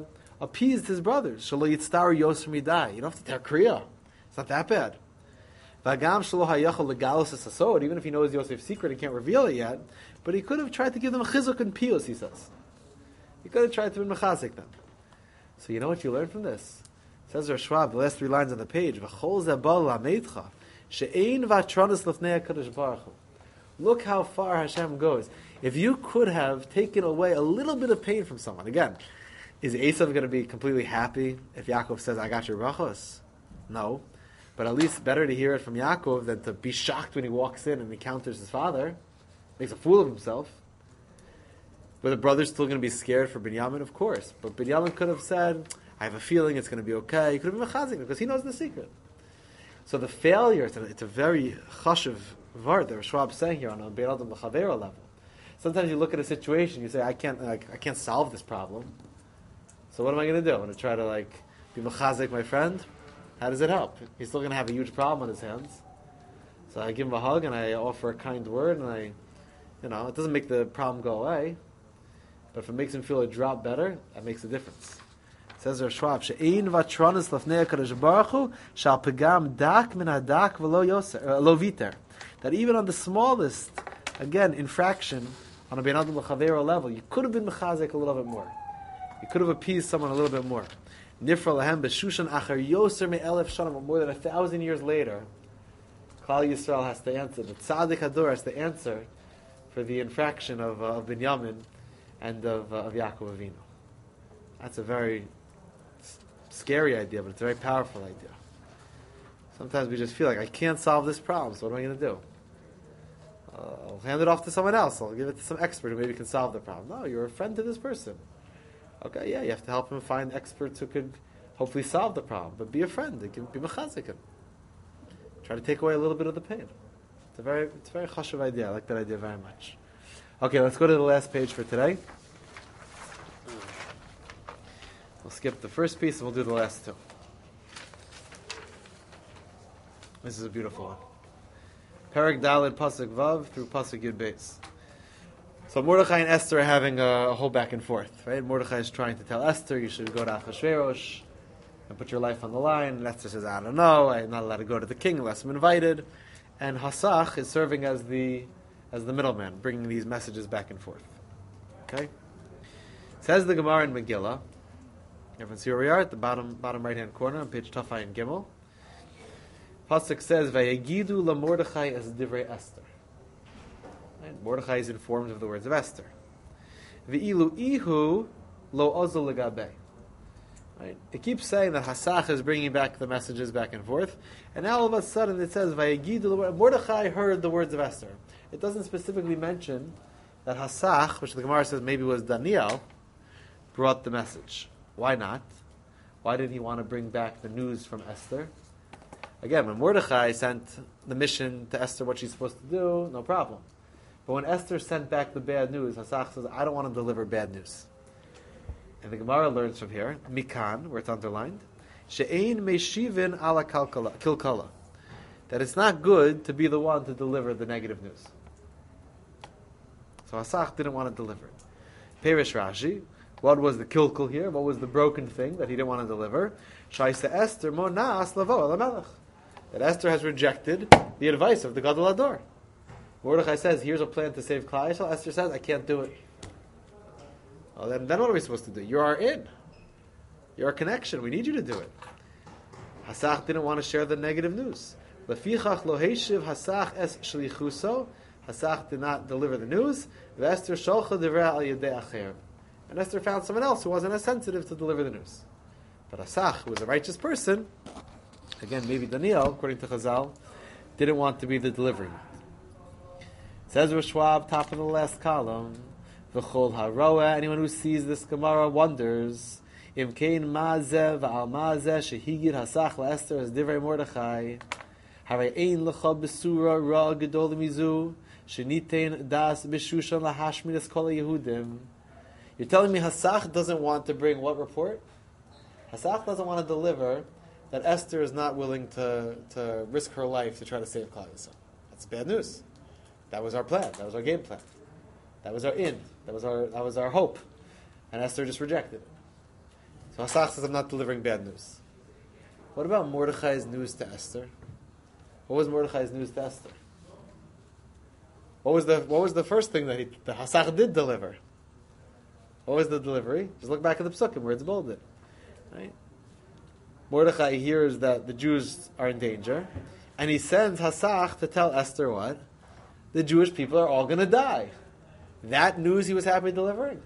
appeased his brothers. You don't have to tear kriya. It's not that bad. V'agam shelo hayachol legalos es hasod, even if he knows Yosef's secret and can't reveal it yet, but he could have tried to give them a chizuk and piyus, he says. He could have tried to be mechazik them. So you know what you learn from this? It says Rosh Schwab, the last 3 lines on the page, V'chol zebal lameitcha, she'ein v'atronis lefnei HaKadosh Baruch Hu. Look how far Hashem goes. If you could have taken away a little bit of pain from someone, again, is Esav going to be completely happy if Yaakov says, I got your brachos? No. But at least better to hear it from Yaakov than to be shocked when he walks in and encounters his father. Makes a fool of himself. Were the brothers still going to be scared for Binyamin? Of course. But Binyamin could have said, I have a feeling it's going to be okay. He could have been mechazik because he knows the secret. So the failure, it's a very chashuv vart that Schwab's saying here on a Bein Adam L'Chavera level. Sometimes you look at a situation, you say, I can't solve this problem. So what am I going to do? I'm going to try to be mechazik my friend? How does it help? He's still going to have a huge problem on his hands. So I give him a hug and I offer a kind word and it doesn't make the problem go away. But if it makes him feel a drop better, that makes a difference. It says Rav Schwab, "She'ein vatronis lefnei HaKadosh Baruch Hu shal pegam dak min hadak v'lo viter." That even on the smallest, again, infraction on a Bein Adam L'Chavera level, you could have been mechazik a little bit more. You could have appeased someone a little bit more. Nifra lahem b'shushan acher yoser me'elef shanim. More than 1,000 years later, Klal Yisrael has to answer. The Tzaddik Hador has to answer for the infraction of Binyamin and of Yaakov Avinu. That's a very scary idea, but it's a very powerful idea. Sometimes we just feel like, I can't solve this problem, so what am I going to do? I'll hand it off to someone else. I'll give it to some expert who maybe can solve the problem. No, you're a friend to this person. Okay, yeah, you have to help him find experts who could hopefully solve the problem. But be a friend. They can be mechazik him. Try to take away a little bit of the pain. It's a very chashuv idea. I like that idea very much. Okay, let's go to the last page for today. We'll skip the first piece and we'll do the last 2. This is a beautiful one. Perek Daled Pasuk Vav through Pasuk Yud Beis. So Mordechai and Esther are having a whole back and forth, right? Mordechai is trying to tell Esther, you should go to Achashverosh and put your life on the line. And Esther says, I don't know, I'm not allowed to go to the king unless I'm invited. And Hasach is serving as the middleman, bringing these messages back and forth. Okay? Says the Gemara in Megillah. Everyone see where we are? At the bottom right-hand corner on page Tafai and Gimel. Pasuk says, Vayegidu la Mordechai as divrei Esther. Right? Mordechai is informed of the words of Esther. V'ilu ihu lo ozul legabe. Right? It keeps saying that Hasach is bringing back the messages back and forth, and now all of a sudden it says, Vayegidu, Mordechai heard the words of Esther. It doesn't specifically mention that Hasach, which the Gemara says maybe was Daniel, brought the message. Why not? Why did he want to bring back the news from Esther? Again, when Mordechai sent the mission to Esther, what she's supposed to do, no problem. But when Esther sent back the bad news, Hasach says, I don't want to deliver bad news. And the Gemara learns from here, Mikan, where it's underlined, She'ein meshivin ala kilkala. That it's not good to be the one to deliver the negative news. So Hasach didn't want to deliver it. Perish Rashi, what was the kilkal here? What was the broken thing that he didn't want to deliver? Shaisa Esther monas lavo el melech. That Esther has rejected the advice of the Gadol Hador. Mordechai says, here's a plan to save Klal Yisrael. Esther says, I can't do it. Well, then what are we supposed to do? You're our in. You're our connection. We need you to do it. Hasach didn't want to share the negative news. Lefichach lo heishiv Hasach es shlichuso. Hasach did not deliver the news. Esther sholcha divrei al yedei acher. And Esther found someone else who wasn't as sensitive to deliver the news. But Hasach, who was a righteous person, again, maybe Daniel, according to Chazal, didn't want to be the delivery. Says Rav Schwab, top of the last column, V'chol haroa, anyone who sees this Gemara wonders, Im kein mazeh v'al mazeh shehigid Hasach la'Esther as divrei Mordechai, Harei ein lecha besura ra gedol mizu, shenitein das b'shushan lahashmidas kol Yehudim. You're telling me Hasach doesn't want to bring what report? Hasach doesn't want to deliver that Esther is not willing to risk her life to try to save Klal Yisrael. That's bad news. That was our plan. That was our game plan. That was our in. That was our hope. And Esther just rejected it. So Hasach says, I'm not delivering bad news. What about Mordechai's news to Esther? What was Mordechai's news to Esther? What was the first thing that the Hasach did deliver? What was the delivery? Just look back at the Psukim where it's bolded. Right? Mordechai hears that the Jews are in danger, and he sends Hasach to tell Esther what? The Jewish people are all going to die. That news he was happy delivering.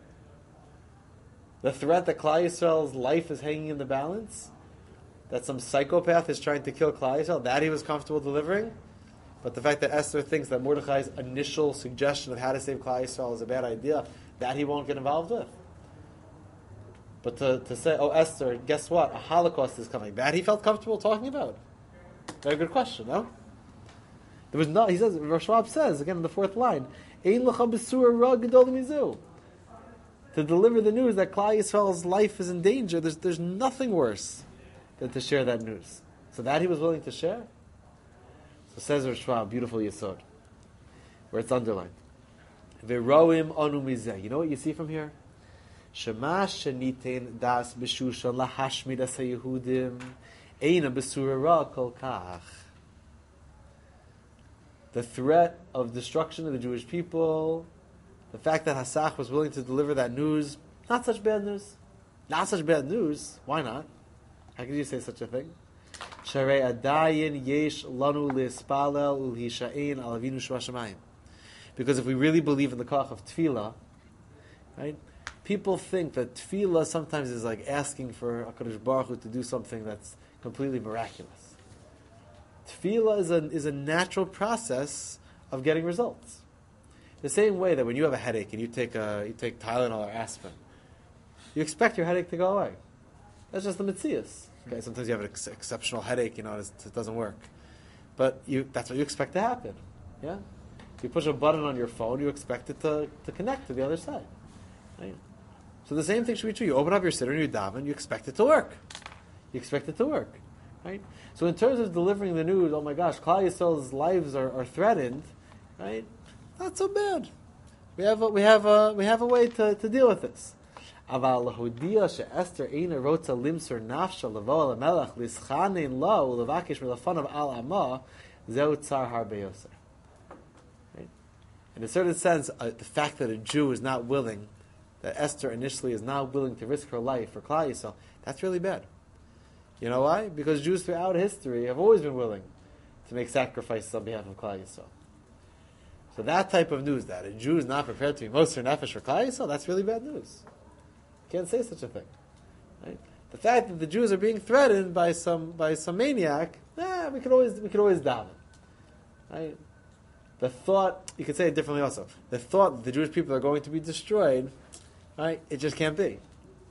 The threat that Klal Yisrael's life is hanging in the balance, that some psychopath is trying to kill Klal Yisrael, that he was comfortable delivering. But the fact that Esther thinks that Mordechai's initial suggestion of how to save Klal Yisrael is a bad idea, that he won't get involved with. But to say, oh, Esther, guess what? A Holocaust is coming. That he felt comfortable talking about. Very good question, no? There was not. He says, Rosh Schwab says, again in the fourth line, Ein lecha b'sura ra gedol mizu. To deliver the news that Klal Yisrael's life is in danger, there's nothing worse than to share that news. So that he was willing to share? So says Rosh Schwab, beautiful Yesod, where it's underlined. V'roim anu mizeh. You know what you see from here? Shema shenitein das b'shushan lahashmid as haYehudim eina b'sura ra kol kach. The threat of destruction of the Jewish people, the fact that Hasach was willing to deliver that news, not such bad news. Not such bad news. Why not? How could you say such a thing? Sharei adayin yesh lanu lispalel ulhisha'in al avinu shvashamayim. Because if we really believe in the koach of tefillah, right? People think that tefillah sometimes is like asking for HaKadosh Baruch Hu to do something that's completely miraculous. Tefillah is a natural process of getting results. The same way that when you have a headache and you take Tylenol or aspirin, you expect your headache to go away. That's just the mitzias. Okay, sometimes you have an exceptional headache, it doesn't work, but that's what you expect to happen. Yeah, you push a button on your phone, you expect it to connect to the other side. Right? So the same thing should be true. You open up your siddur and you daven, you expect it to work. You expect it to work. Right? So in terms of delivering the news, oh my gosh, Klal Yisrael's lives are threatened, right? Not so bad. We have a way to deal with this. Aval lahodia she'Esther eina rotza limser nafsha levo lamelech lischanein lo ulevakish milafanav al amah zeu tzar harbe yoser. In a certain sense, the fact that a Jew is not willing, that Esther initially is not willing to risk her life for Klal Yisrael, that's really bad. You know why? Because Jews throughout history have always been willing to make sacrifices on behalf of Klal Yisrael. So that type of news, that a Jew is not prepared to be Moser Nefesh for Klal Yisrael, that's really bad news. You can't say such a thing. Right? The fact that the Jews are being threatened by some maniac, we could always daven. Right? The thought, you could say it differently also. The thought that the Jewish people are going to be destroyed, right? It just can't be.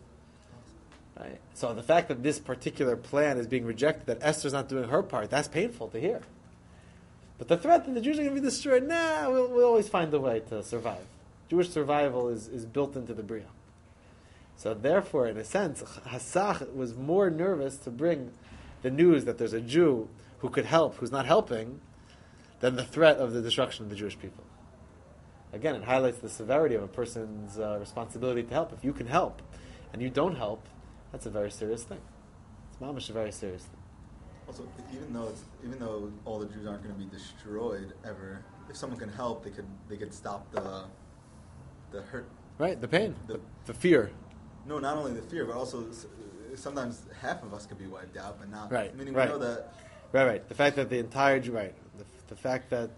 Right? So the fact that this particular plan is being rejected, that Esther's not doing her part, that's painful to hear. But the threat that the Jews are going to be destroyed, we'll always find a way to survive. Jewish survival is built into the Bria. So therefore, in a sense, Hasach was more nervous to bring the news that there's a Jew who could help, who's not helping, than the threat of the destruction of the Jewish people. Again, it highlights the severity of a person's responsibility to help. If you can help, and you don't help, that's a very serious thing. It's mamash a very serious thing. Also, even though all the Jews aren't going to be destroyed ever, if someone can help, they could stop the hurt. Right, the pain, the fear. No, not only the fear, but also sometimes half of us could be wiped out, but not. Right. Meaning right. We know that. Right. The fact that the entire right, the fact that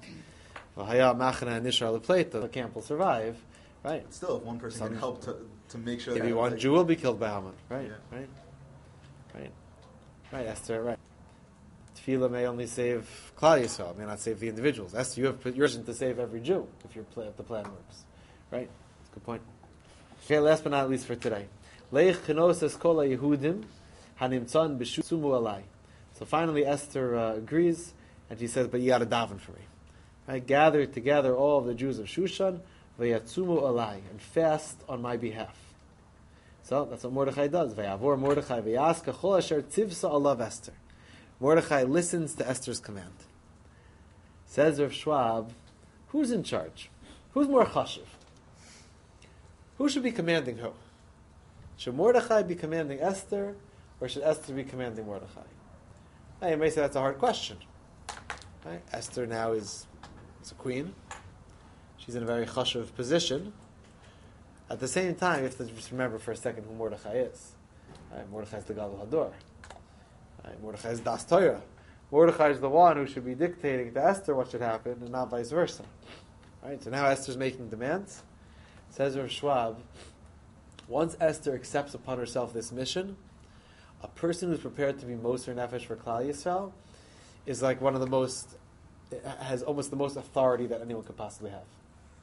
the camp will survive, right? Still, if one person can help to make sure maybe that one Jew will be killed by Haman. Right. Yeah. Right. Esther. Right. Tefillah may only save Klal Yisrael, may not save the individuals. Esther, you have permission to save every Jew if the plan works. Right. That's a good point. Okay, last but not least for today. Leich chenos kol Yehudim hanimtzon b'shutzumu alai. So finally Esther agrees, and she says, but you got to daven for me. Right? Gather together all of the Jews of Shushan, v'yatzumu alai, and fast on my behalf. So that's what Mordechai does. V'yavor Mordechai v'yaska chol asher tivsa alav Esther. Mordechai listens to Esther's command. Says Rav Schwab, who's in charge? Who's more chashuv? Who should be commanding who? Should Mordechai be commanding Esther, or should Esther be commanding Mordechai? Now you may say that's a hard question. Right? Esther now is a queen. She's in a very chashuv position. At the same time, you have to just remember for a second who Mordechai is. Right? Mordechai is the Gadol Hador. Right? Mordechai is Das Torah. Mordechai is the one who should be dictating to Esther what should happen, and not vice versa. Right? So now Esther's making demands. Says Rav Schwab, once Esther accepts upon herself this mission, a person who's prepared to be Moser Nefesh for Klal Yisrael is like one of the most, has almost the most authority that anyone could possibly have.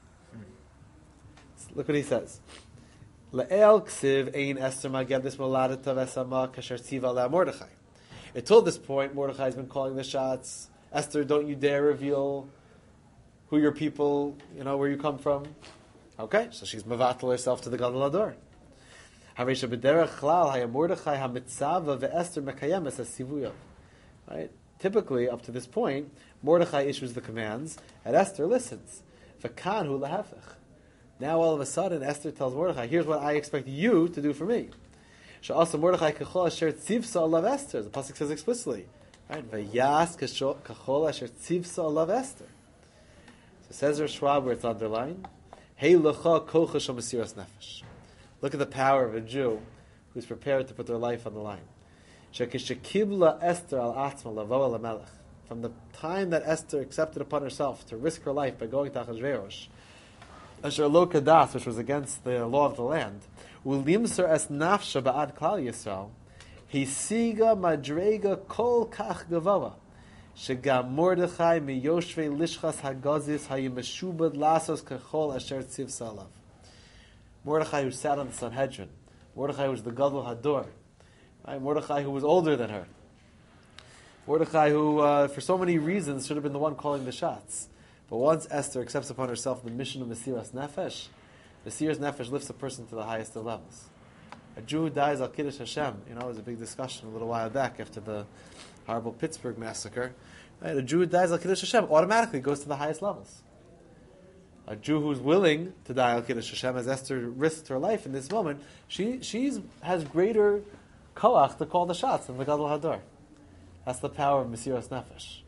Look what he says. Le'el ksiv ein Esther magedis moladeta v'esama kasher tziva le'a Mordechai. Until this point, Mordechai's been calling the shots. Esther, don't you dare reveal who your people, where you come from. Okay, so she's mevatel herself to the Gadol Hador. Haresha b'derech chlal haya Mordechai hamitzava ve'Esther mekayemes as-sivuyav. Right? Typically, up to this point, Mordechai issues the commands, and Esther listens. V'kan hu lahefech. Now all of a sudden, Esther tells Mordechai, here's what I expect you to do for me. She'asa Mordechai kachol asher tzivsa alav Esther. The pasuk says explicitly, right? Vayas kachol asher tzivsa alav Esther. So says Rav Schwab where it's underlined, Hey lecha kocha shamasiras nefesh. Look at the power of a Jew who's prepared to put their life on the line. Shekishekibla Esther al atzma lavo al melech. From the time that Esther accepted upon herself to risk her life by going to Achashverosh, Asher lo kadas, which was against the law of the land, ulimser es nafsha ba'ad klal Yisrael, hisiga madrega kol kach gavava, shegam Mordechai miyoshvei lishchas hagazis hayimeshubad lasos kachol asher tziv salav. Mordechai who sat on the Sanhedrin, Mordechai who was the Gadol Hador, right? Mordechai who was older than her, Mordechai who, for so many reasons, should have been the one calling the shots. But once Esther accepts upon herself the mission of Mesiras Nefesh, Mesiras Nefesh lifts a person to the highest of levels. A Jew who dies al Kiddush Hashem, it was a big discussion a little while back after the horrible Pittsburgh massacre. Right? A Jew who dies al Kiddush Hashem automatically goes to the highest levels. A Jew who's willing to die al Kiddush Hashem, as Esther risked her life in this moment, she has greater koach to call the shots than the Gadol Hador. That's the power of Mesiras Nefesh.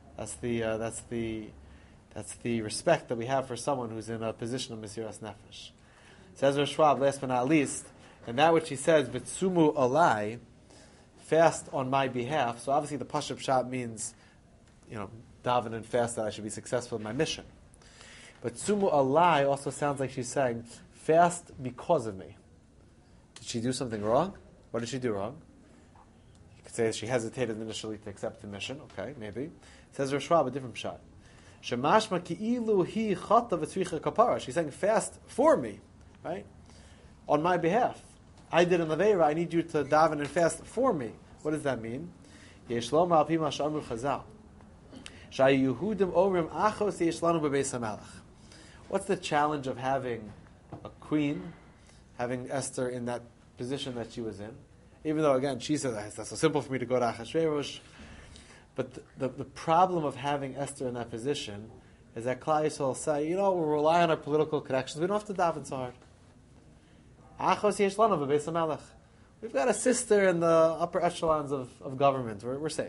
That's the respect that we have for someone who's in a position of Mesiras Nefesh. Says Rav Schwab, last but not least, and that which he says, Vitsumu alai, fast on my behalf. So obviously the Pashup Shot means, daven and fast that I should be successful in my mission. But Tsumu alai also sounds like she's saying, fast because of me. Did she do something wrong? What did she do wrong? You could say she hesitated initially to accept the mission. Okay, maybe. Says Rav Schwab, a different shot. Shemashma ki'ilu hi chata v'tzricha kapara. She's saying, fast for me, right? On my behalf. I did an aveira, I need you to daven and fast for me. What does that mean? Yeshlom al-pi ma sh'amru chazal. Sha'yehudim omrim achos yeshlanu b'beis hamelech. What's the challenge of having a queen, having Esther in that position that she was in? Even though, again, she said, that's so simple for me to go to Achashverosh. But the problem of having Esther in that position is that Klal Yisrael say, we rely on our political connections. We don't have to daven so hard. Achos yeshlanu b'beis hamelech. We've got a sister in the upper echelons of government. We're safe.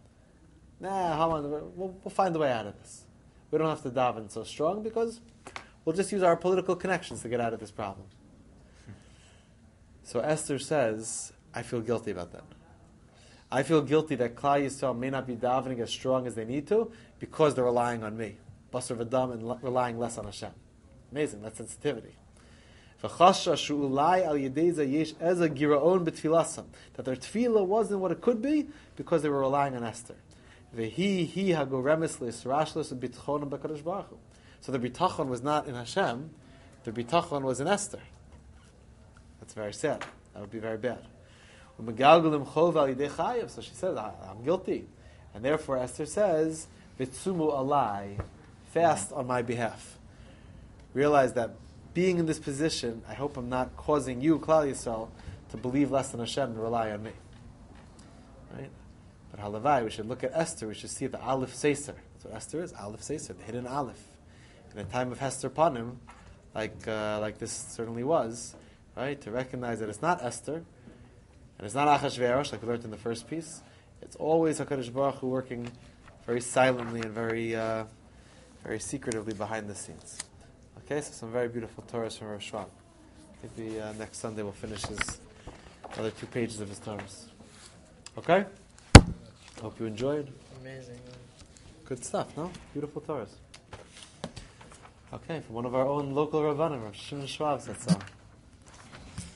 We'll find a way out of this. We don't have to daven so strong because we'll just use our political connections to get out of this problem. So Esther says, I feel guilty about that. I feel guilty that Klal Yisrael may not be davening as strong as they need to because they're relying on me. Basar v'dam, and relying less on Hashem. Amazing, that sensitivity. That their tefillah wasn't what it could be because they were relying on Esther. So the bitachon was not in Hashem, the bitachon was in Esther. That's very sad. That would be very bad. So she says, I'm guilty. And therefore Esther says, Vitsumu alai, fast on my behalf. Realize that being in this position, I hope I'm not causing you, Klal Yisrael, to believe less than Hashem and rely on me. Right? But halavai, we should look at Esther, we should see the Aleph Seiser. That's what Esther is, Aleph Seiser, the hidden Aleph. In a time of Hester Panim, like this certainly was, right? To recognize that it's not Esther, and it's not Achashverosh, like we learned in the first piece. It's always HaKadosh Baruch Hu working very silently and very very secretively behind the scenes. Okay, so some very beautiful Torahs from Rav Schwab. Maybe next Sunday we'll finish his other 2 pages of his Torahs. Okay? Hope you enjoyed. Amazing. Good stuff, no? Beautiful Torahs. Okay, from one of our own local Rabbanim, Rav Shimon Schwab, that's all.